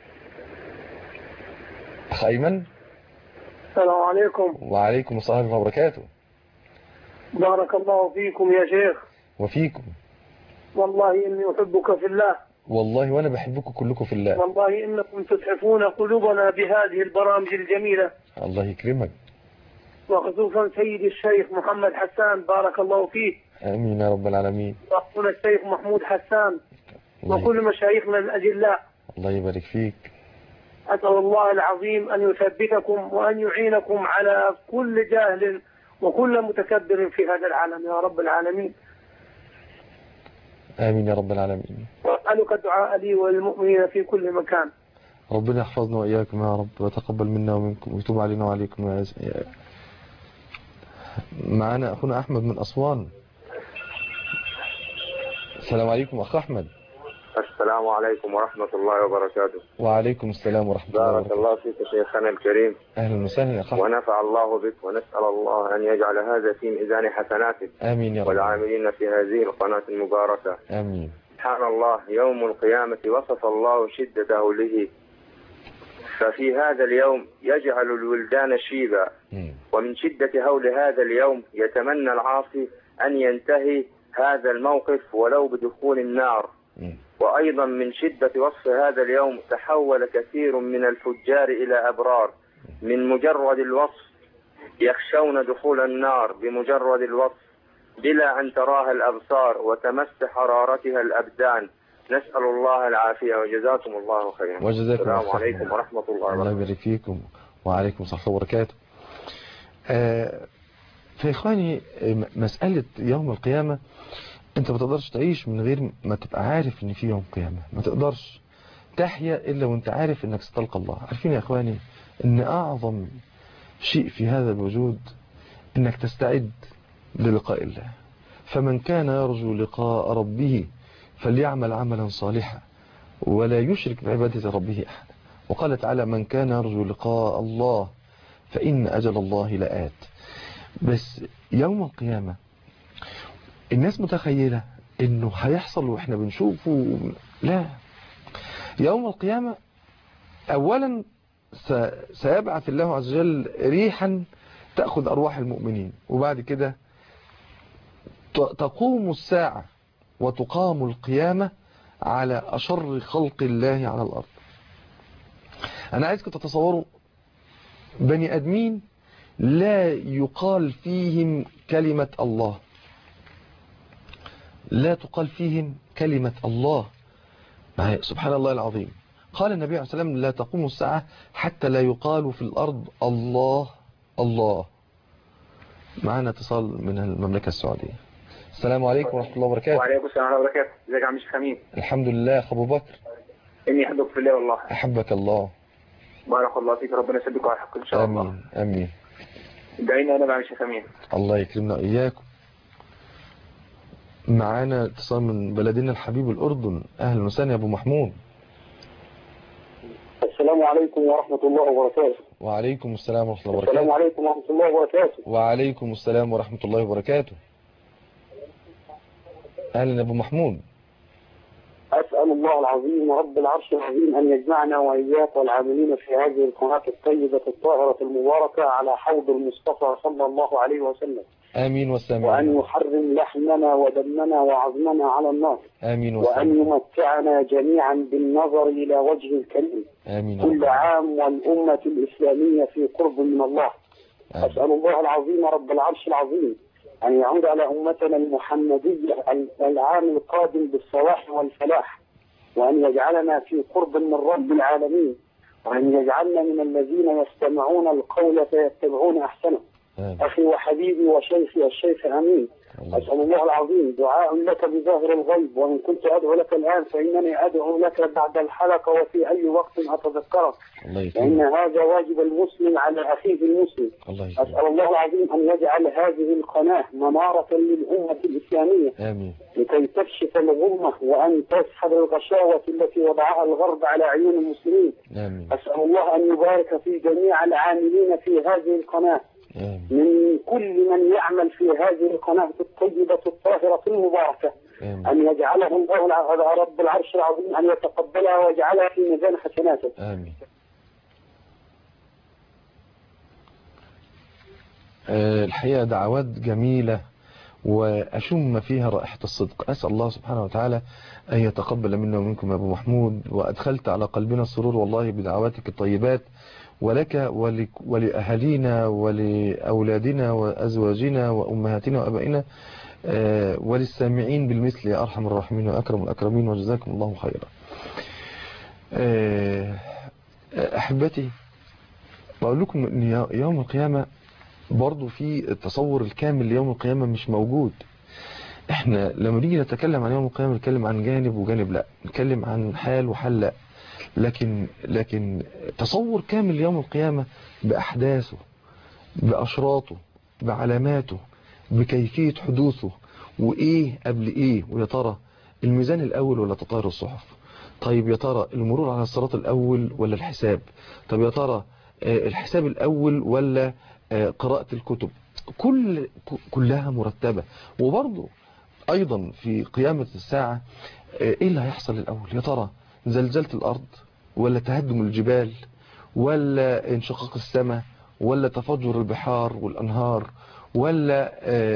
أخ أيمن. السلام عليكم. وعليكم السلام ورحمة الله وبركاته. بارك الله فيكم يا شيخ. وفيكم. والله إني أحبك في الله. والله وأنا بحبكم كلكم في الله. والله إنكم تسعفون قلوبنا بهذه البرامج الجميلة. الله يكرمك. وخصوصا سيد الشيخ محمد حسان بارك الله فيه. آمين يا رب العالمين. وأخونا الشيخ محمود حسان وكل مشايخنا الأجلاء. الله يبارك فيك. أسأل الله العظيم أن يثبتكم وأن يعينكم على كل جاهل وكل متكبر في هذا العالم يا رب العالمين. آمين يا رب العالمين. وأسألك الدعاء لي والمؤمنين في كل مكان. ربنا يحفظنا وإياكم يا رب وتقبل منا ومنكم ويتوب علينا وعليكم. معنا أخونا أحمد من أسوان. السلام عليكم أخ أحمد. السلام عليكم ورحمة الله وبركاته. وعليكم السلام ورحمة الله وبركاته. بارك الله فيك شيخنا الكريم. أهلا وسهلا يا أخ أحمد. ونفع الله بك ونسأل الله أن يجعل هذا في ميزان حسناتك. آمين يا رب. والعاملين في هذه القناة المباركة. آمين. سبحان الله يوم القيامة وصف الله شدته له. ففي هذا اليوم يجعل الولدان شيبا. ومن شدة هول هذا اليوم يتمنى العاصي أن ينتهي هذا الموقف ولو بدخول النار. وأيضا من شدة وصف هذا اليوم تحول كثير من الفجار إلى أبرار من مجرد الوصف. يخشون دخول النار بمجرد الوصف بلا أن تراها الأبصار وتمس حرارتها الأبدان. نسأل الله العافية وجزاكم الله خيرا. وجزاكم السلام عليكم ورحمة الله وبركاته. الله يبارك فيكم. وعليكم السلام ورحمة الله وبركاته. فإخواني مسألة يوم القيامة انت ما تقدرش تعيش من غير ما تبقى عارف ان في يوم قيامة. ما تقدرش تحيا الا وانت عارف انك ستلقى الله. عارفين يا اخواني ان اعظم شيء في هذا الوجود انك تستعد للقاء الله. فمن كان يرجو لقاء ربه فليعمل عملا صالحا ولا يشرك بعبادة ربه أحد. وقال تعالى من كان يرجو لقاء الله فإن أجل الله لآت. بس يوم القيامة الناس متخيلة إنه هيحصل وإحنا بنشوفه. لا، يوم القيامة أولا سيبعث الله عز وجل ريحا تأخذ أرواح المؤمنين، وبعد كده تقوم الساعة وتقام القيامة على أشر خلق الله على الأرض. أنا عايزكم تتصوروا بني أدمين لا يقال فيهم كلمة الله، لا تقال فيهم كلمة الله. سبحان الله العظيم. قال النبي عليه الصلاة والسلام لا تقوم الساعة حتى لا يقال في الأرض الله الله. معنا اتصال من المملكة السعودية. السلام عليكم ورحمة الله وبركاته. وعليكم السلام ورحمة الله وبركاته. ازيك يا عم الشيخ امين؟ الحمد لله. أخ أبو بكر. اني احبك في الله والله. أحبك الله. بارك الله فيك، ربنا يسددك على الحق ان شاء الله. آمين آمين. ادعينا انا مع الشيخ امين. الله يكرمنا وإياكم. معانا اتصال من بلدنا الحبيب الأردن. أهلا وسهلا يا أبو محمود. السلام عليكم ورحمة الله وبركاته. وعليكم السلام ورحمة الله وبركاته. السلام عليكم ورحمة الله وبركاته. وعليكم السلام ورحمة الله وبركاته. أهلا يا أبو محمود. أسأل الله العظيم رب العرش العظيم أن يجمعنا وإياك والعاملين في هذه القناة الطيبة الطاهرة المباركة على حوض المصطفى صلى الله عليه وسلم. آمين والسلام. وأن يحرم لحمنا ودمنا وعظمنا على النار. آمين والسلام. وأن يمتعنا جميعا بالنظر إلى وجه الكريم. آمين. كل عام والأمة الإسلامية في قرب من الله. آمين. أسأل الله العظيم رب العرش العظيم أن يعود على أمتنا المحمدية العام القادم بالصلاح والفلاح، وأن يجعلنا في قرب من رب العالمين، وأن يجعلنا من الذين يستمعون القول فيتبعون أحسنه. أخي وحبيبي وشيخي الشيخ أمين، أسأل الله العظيم دعاء لك بظاهر الغيب، وإن كنت أدعو لك الآن فإنني أدعو لك بعد الحلقة وفي أي وقت أتذكرك، لأن هذا واجب المسلم على أخيه المسلم. أسأل الله العظيم أن يجعل هذه القناة منارة للأمة الإسلامية. آمين. لكي تكشف الغمة وأن تسحب الغشاوة التي وضعها الغرب على عيون المسلمين. آمين. أسأل الله أن يبارك في جميع العاملين في هذه القناة، من كل من يعمل في هذه القناة الطيبة الطاهرة المباركة. أن يجعله الله رب العرش العظيم أن يتقبلها ويجعلها في ميزان حسناته. آمين. الحقيقة دعوات جميلة وأشم فيها رائحة الصدق. أسأل الله سبحانه وتعالى أن يتقبل منا ومنكم يا أبو محمود، وأدخلت على قلبنا السرور والله بدعواتك الطيبات، ولك ولأهالينا ولأولادنا وأزواجنا وأمهاتنا وأبائنا وللسامعين بالمثل يا أرحم الراحمين وأكرم الأكرمين، وجزاكم الله خيرا. أحبتي، بقول لكم أن يوم القيامة برضو في التصور الكامل ليوم القيامة مش موجود. احنا لما نيجي نتكلم عن يوم القيامة نتكلم عن جانب وجانب لا، نتكلم عن حال وحال لا، لكن تصور كامل ليوم القيامة بأحداثه بأشراطه بعلاماته بكيفية حدوثه وإيه قبل إيه، ويا ترى الميزان الأول ولا تطاير الصحف، طيب يا ترى المرور على الصراط الأول ولا الحساب، طيب يا ترى الحساب الأول ولا قراءة الكتب، كلها مرتبة. وبرضه أيضا في قيامة الساعة إيه اللي هيحصل الأول؟ يا ترى زلزلة الأرض ولا تهدم الجبال ولا انشقاق السماء ولا تفجر البحار والأنهار ولا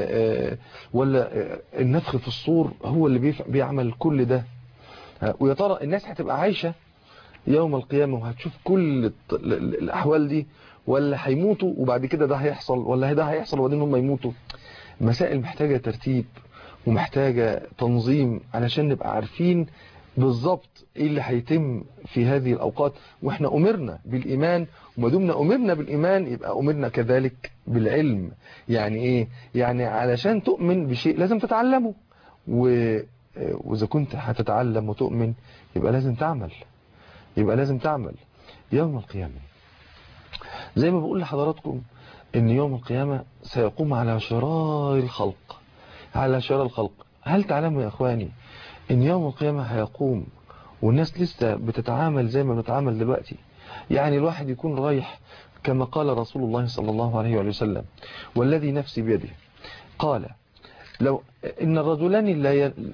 النفخ في الصور هو اللي بيعمل كل ده؟ ويا ترى الناس هتبقى عايشة يوم القيامة وهتشوف كل الأحوال دي، ولا هيموتوا وبعد كده ده هيحصل، ولا ده هيحصل وبعدين هم يموتوا؟ مسائل محتاجة ترتيب ومحتاجة تنظيم علشان نبقى عارفين بالظبط ايه اللي هيتم في هذه الأوقات. واحنا أمرنا بالإيمان، وما دمنا أمرنا بالإيمان يبقى أمرنا كذلك بالعلم. يعني ايه؟ يعني علشان تؤمن بشيء لازم تتعلمه، وإذا كنت هتتعلم وتؤمن يبقى لازم تعمل. يوم القيامة زي ما بقول لحضراتكم ان يوم القيامة سيقوم على شرار الخلق. هل تعلموا يا اخواني ان يوم القيامة هيقوم والناس لسه بتتعامل زي ما بتتعامل دلوقتي. يعني الواحد يكون رايح كما قال رسول الله صلى الله عليه وسلم والذي نفسي بيده، قال لو إن الرجلان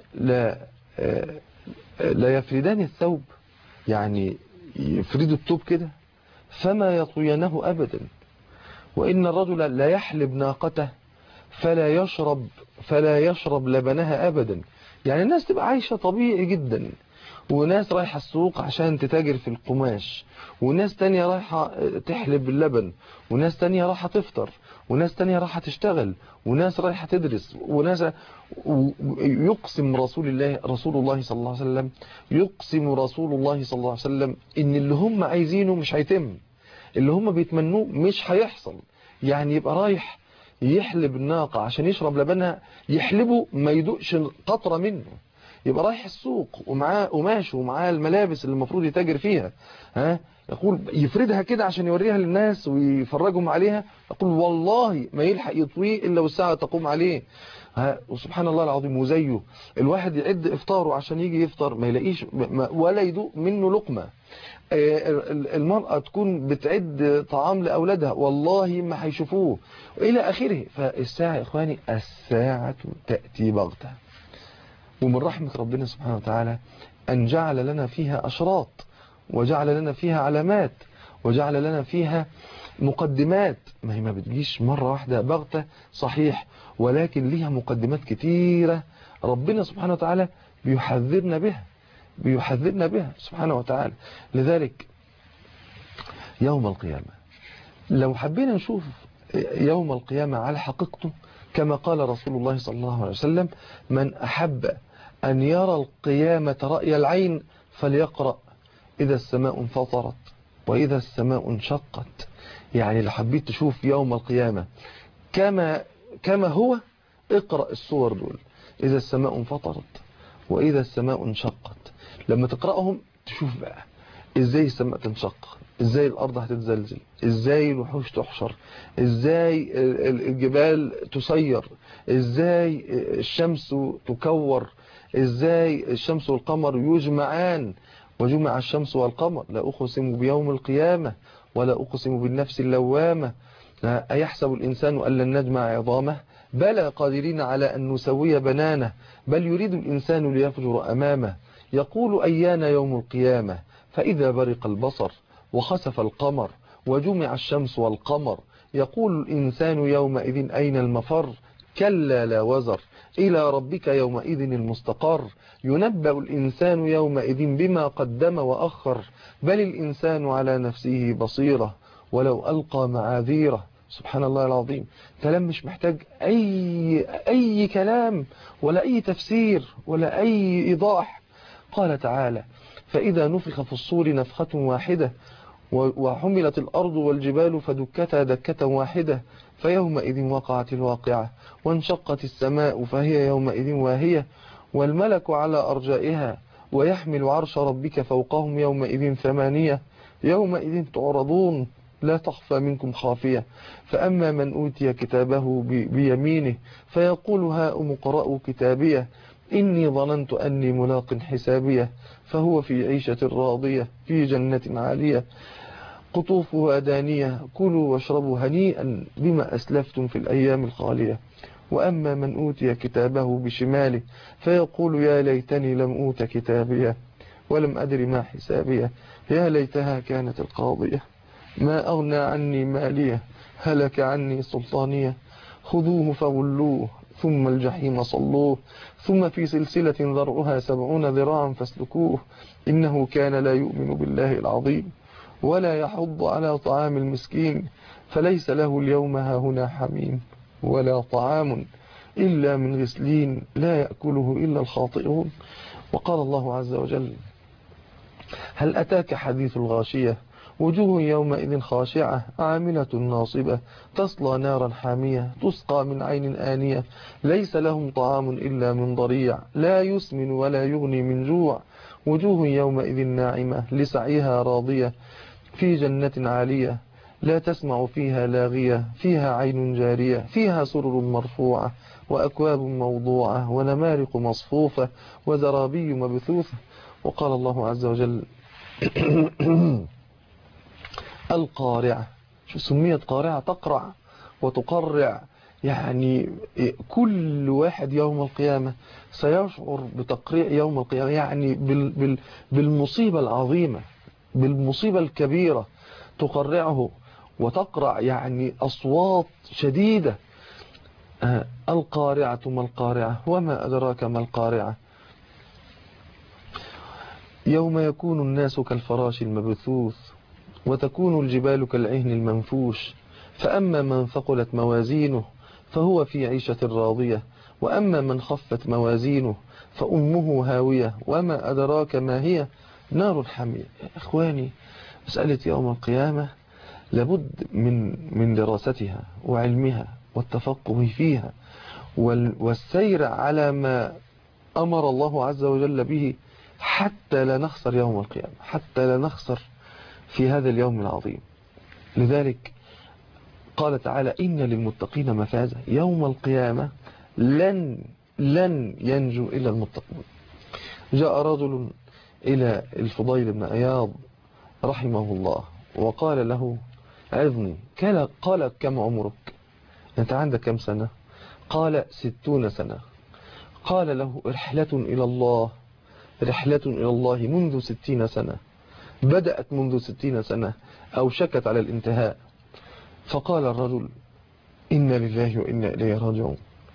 لا يفردان الثوب، يعني يفردوا الثوب كده فما يطوينه أبدا، وإن الرجل لا يحلب ناقته فلا يشرب لبنها أبدا. يعني الناس تبقى عايشة طبيعي جدا، وناس رايحة السوق عشان تتاجر في القماش، وناس تانية رايحة تحلب اللبن، وناس تانية رايحة تفطر، وناس تانية رايحة تشتغل، وناس رايحة تدرس، وناس يقسم رسول الله صلى الله عليه وسلم، يقسم رسول الله صلى الله عليه وسلم إن اللي هم عايزينه مش هيتم، اللي هم بيتمنوه مش هيحصل. يعني يبقى رايح يحلب الناقة عشان يشرب لبنها، يحلبه ما يدوقش قطرة منه. يبقى رايح السوق ومعاه قماش ومعاه الملابس اللي المفروض يتاجر فيها، يقول يفردها كده عشان يوريها للناس ويفرجهم عليها، يقول والله ما يلحق يطويه إلا والساعة تقوم عليه. وسبحان الله العظيم. وزيه الواحد يعد إفطاره عشان يجي يفطر ما يلاقيش ولا يدوق منه لقمة. المرأة تكون بتعد طعام لأولادها والله ما هيشوفوه إلى آخره. فالساعة يا إخواني، الساعة تأتي بغتة. ومن رحمة ربنا سبحانه وتعالى أن جعل لنا فيها أشراط، وجعل لنا فيها علامات، وجعل لنا فيها مقدمات. ما هي ما بتجيش مرة واحدة بغتة صحيح، ولكن ليها مقدمات كتيرة ربنا سبحانه وتعالى بيحذرنا بها سبحانه وتعالى. لذلك يوم القيامة لو حبينا نشوف يوم القيامة على حقيقته كما قال رسول الله صلى الله عليه وسلم: من أحب أن يرى القيامة رأي العين فليقرأ إذا السماء انفطرت وإذا السماء انشقت. يعني لو حبيت تشوف يوم القيامة كما هو، اقرأ الصور دول: إذا السماء انفطرت وإذا السماء انشقت. لما تقرأهم تشوف بقى إزاي السماء تنشق، إزاي الأرض هتتزلزل، إزاي الوحوش تحشر، إزاي الجبال تسير، إزاي الشمس تكور، إزاي الشمس والقمر يجمعان، وجمع الشمس والقمر. لا أقسم بيوم القيامة ولا أقسم بالنفس اللوامة. أيحسب الإنسان أن لن نجمع عظامه بلى قادرين على أن نسوي بنانه بل يريد الإنسان ليفجر أمامه. يقول أيان يوم القيامة فإذا برق البصر وخسف القمر وجمع الشمس والقمر. يقول الإنسان يومئذ أين المفر كلا لا وزر إلى ربك يومئذ المستقر. ينبأ الإنسان يومئذ بما قدم وأخر بل الإنسان على نفسه بصيرة ولو ألقى معاذيره. سبحان الله العظيم. كلام مش محتاج أي كلام ولا أي تفسير ولا أي إيضاح. قال تعالى: فإذا نفخ في الصور نفخة واحدة وحملت الأرض والجبال فدكتا دكة واحدة فيومئذ وقعت الواقعة وانشقت السماء فهي يومئذ واهية والملك على أرجائها ويحمل عرش ربك فوقهم يومئذ ثمانية يومئذ تعرضون لا تخفى منكم خافية. فأما من أوتي كتابه بيمينه فيقول هاؤم اقرءوا كتابيه إني ظننت أني ملاق حسابيه فهو في عيشة راضية في جنة عالية قطوفها دانية كلوا واشربوا هنيئا بما أسلفتم في الأيام الخالية. وأما من أوتي كتابه بشماله فيقول يا ليتني لم أوت كتابيه ولم أدر ما حسابيه يا ليتها كانت القاضية ما أغنى عني ماليه هلك عني سلطانية خذوه فغلوه ثم الجحيم صلوه ثم في سلسلة ذرعها 70 ذراعا فاسلكوه إنه كان لا يؤمن بالله العظيم ولا يحض على طعام المسكين فليس له اليوم هاهنا حميم ولا طعام إلا من غسلين لا يأكله إلا الخاطئون. وقال الله عز وجل: هل أتاك حديث الغاشية وجوه يومئذ خاشعة عاملة ناصبة تصلى نارا حامية تسقى من عين آنية ليس لهم طعام إلا من ضريع لا يسمن ولا يغني من جوع وجوه يومئذ ناعمة لسعيها راضية في جنة عالية لا تسمع فيها لاغية فيها عين جارية فيها سرر مرفوعة وأكواب موضوعة ونمارق مصفوفة وزرابي مبثوثة وقال الله عز وجل القارعة. شو سميت قارعة؟ تقرع وتقرع، يعني كل واحد يوم القيامة سيشعر بتقريع يوم القيامة، يعني بالمصيبة العظيمة، بالمصيبة الكبيرة تقرعه وتقرع، يعني أصوات شديدة. القارعة ما القارعة وما أدراك ما القارعة يوم يكون الناس كالفراش المبثوث وتكون الجبال كالعهن المنفوش فأما من ثقلت موازينه فهو في عيشة راضية وأما من خفت موازينه فأمه هاوية وما أدراك ما هي نار حامية. إخواني، مسألة يوم القيامة لابد من دراستها وعلمها والتفقه فيها والسير على ما أمر الله عز وجل به حتى لا نخسر يوم القيامة، حتى لا نخسر في هذا اليوم العظيم. لذلك قال تعالى إن للمتقين مفازة. يوم القيامة لن ينجو إلا المتقون. جاء رجل إلى الفضيل بن عياض رحمه الله وقال له عظني. قال كم عمرك؟ أنت عندك كم سنة؟ قال 60 سنة. قال له رحلة إلى الله، رحلة إلى الله منذ 60 سنة، بدأت منذ 60 سنة أو شكت على الانتهاء. فقال الرجل إنا لله وإنا إليه راجعون.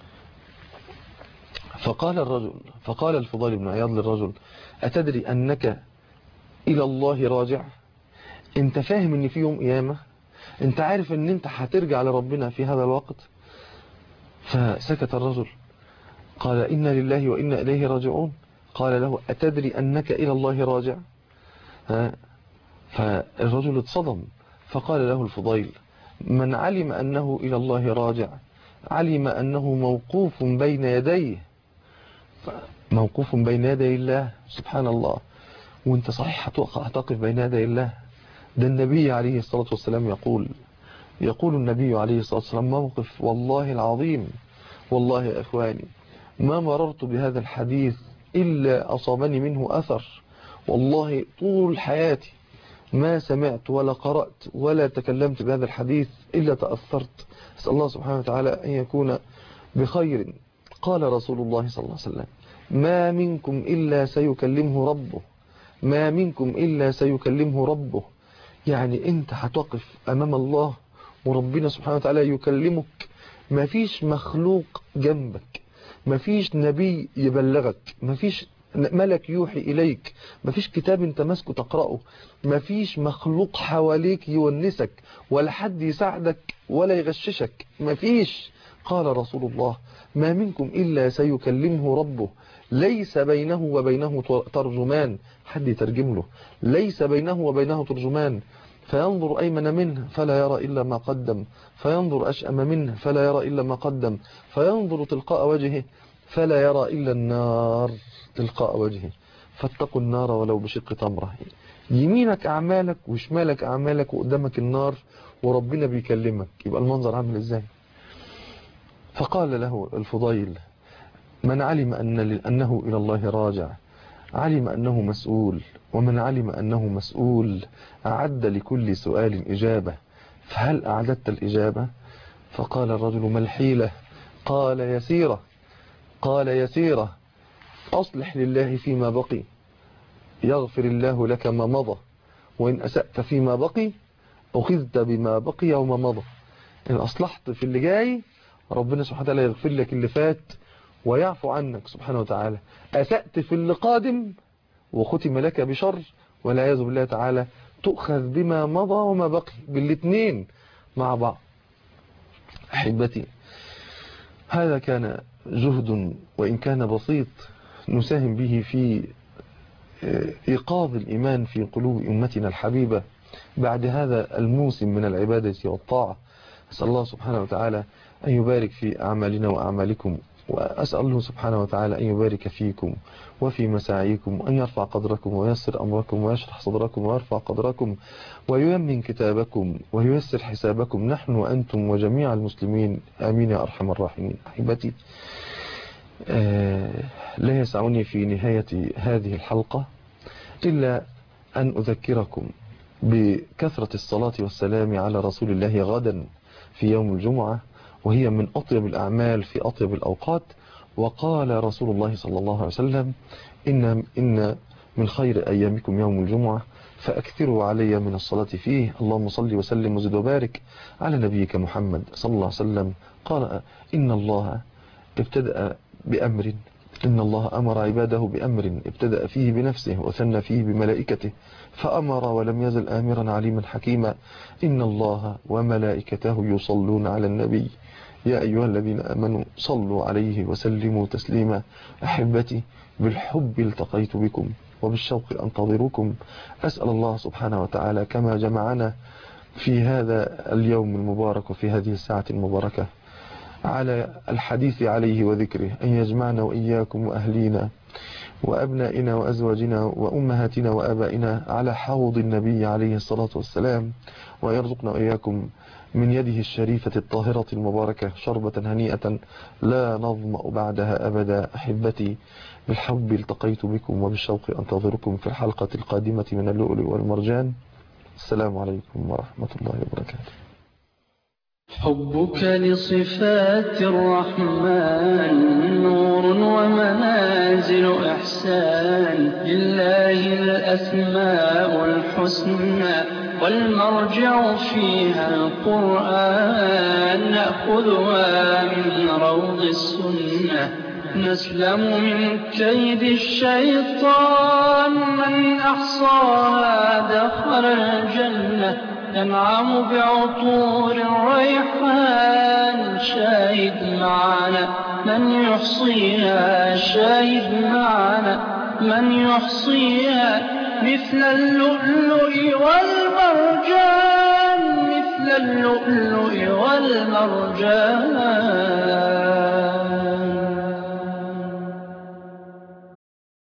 فقال الفضيل بن عياض للرجل أتدري أنك إلى الله راجع؟ أنت فاهم أن في يوم قيامة؟ أنت عارف أن أنت هترجع لربنا في هذا الوقت؟ فسكت الرجل. قال إنا لله وإنا إليه راجعون. قال له أتدري أنك إلى الله راجع؟ فالرجل اتصدم. فقال له الفضيل من علم أنه إلى الله راجع علم أنه موقوف بين يديه، موقوف بين يدي الله. سبحان الله. وانت صحيح هتقف بين يدي الله. ده النبي عليه الصلاة والسلام يقول النبي عليه الصلاة والسلام موقف والله العظيم. والله يا إخواني ما مررت بهذا الحديث إلا أصابني منه أثر. والله طول حياتي ما سمعت ولا قرأت ولا تكلمت بهذا الحديث إلا تأثرت. أسأل الله سبحانه وتعالى أن يكون بخير. قال رسول الله صلى الله عليه وسلم ما منكم إلا سيكلمه ربه، ما منكم إلا سيكلمه ربه. يعني أنت هتقف أمام الله وربنا سبحانه وتعالى يكلمك. ما فيش مخلوق جنبك، ما فيش نبي يبلغك، ما فيش ملك يوحي إليك، ما فيش كتاب انت ماسكه تقرأه، ما فيش مخلوق حواليك يونسك ولا حد يساعدك ولا يغششك، ما فيش. قال رسول الله ما منكم إلا سيكلمه ربه ليس بينه وبينه ترجمان، حد يترجم له، ليس بينه وبينه ترجمان، فينظر أيمن منه فلا يرى إلا ما قدم، فينظر أشأم منه فلا يرى إلا ما قدم، فينظر تلقاء وجهه فلا يرى إلا النار تلقاء وجهه، فاتقوا النار ولو بشق تمرة. يمينك أعمالك وشمالك أعمالك وقدامك النار وربنا بيكلمك. يبقى المنظر عامل إزاي؟ فقال له الفضيل من علم أنه إلى الله راجع علم أنه مسؤول، ومن علم أنه مسؤول أعد لكل سؤال إجابة، فهل أعددت الإجابة؟ فقال الرجل ما الحيلة؟ قال يسيرة. قال يسيرة أصلح لله فيما بقي يغفر الله لك ما مضى، وإن أسأت فيما بقي أخذت بما بقي يوم مضى. إن أصلحت في اللي جاي ربنا سبحانه وتعالى يغفر لك اللي فات ويعفو عنك سبحانه وتعالى. أسأت في اللي قادم وختم لك بشر والعياذ بالله تعالى تؤخذ بما مضى وما بقي، بالاثنين مع بعض. أحبتي هذا كان جهد وإن كان بسيط نساهم به في إيقاظ الإيمان في قلوب أمتنا الحبيبة بعد هذا الموسم من العبادة والطاعة. أسأل الله سبحانه وتعالى أن يبارك في أعمالنا وأعمالكم، وأسأل الله سبحانه وتعالى أن يبارك فيكم وفي مساعيكم، وأن يرفع قدركم ويسر أمركم ويشرح صدركم ويرفع قدركم وييمن كتابكم وييسر حسابكم نحن وأنتم وجميع المسلمين، آمين يا أرحم الراحمين. أحبتي لا يسعني في نهاية هذه الحلقة إلا أن أذكركم بكثرة الصلاة والسلام على رسول الله غدا في يوم الجمعة، وهي من أطيب الأعمال في أطيب الأوقات. وقال رسول الله صلى الله عليه وسلم: إن من خير أيامكم يوم الجمعة فأكثروا علي من الصلاة فيه. اللهم صل وسلم وزد وبارك على نبيك محمد صلى الله عليه وسلم. قال: إن الله ابتدأ بأمر، إن الله أمر عباده بأمر ابتدأ فيه بنفسه وثنى فيه بملائكته، فأمر ولم يزل آمرا عليما حكيما: إن الله وملائكته يصلون على النبي يا أيها الذين آمنوا صلوا عليه وسلموا تسليما. أحبتي، بالحب التقيت بكم وبالشوق أنتظركم. أسأل الله سبحانه وتعالى كما جمعنا في هذا اليوم المبارك وفي هذه الساعة المباركة على الحديث عليه وذكره أن يجمعنا وإياكم وأهلينا وأبنائنا وأزواجنا وأمهاتنا وآبائنا على حوض النبي عليه الصلاة والسلام، ويرزقنا وإياكم من يده الشريفة الطاهرة المباركة شربة هنيئة لا نظمأ بعدها أبدا. أحبتي، بالحب التقيت بكم وبالشوق أنتظركم في الحلقة القادمة من اللؤلؤ والمرجان. السلام عليكم ورحمة الله وبركاته. حبك لصفات الرحمن نور ومنازل إحسان، لله الأسماء الحسنى والمرجع فيها القرآن، نأخذها من روض السنة نسلم من كيد الشيطان، من أحصاها دخل الجنة ينعم بعطور الريحان. شاهد معنا من يحصيها، شاهد معنا من يحصيها، مثل اللؤلؤ والمرجان، مثل اللؤلؤ والمرجان.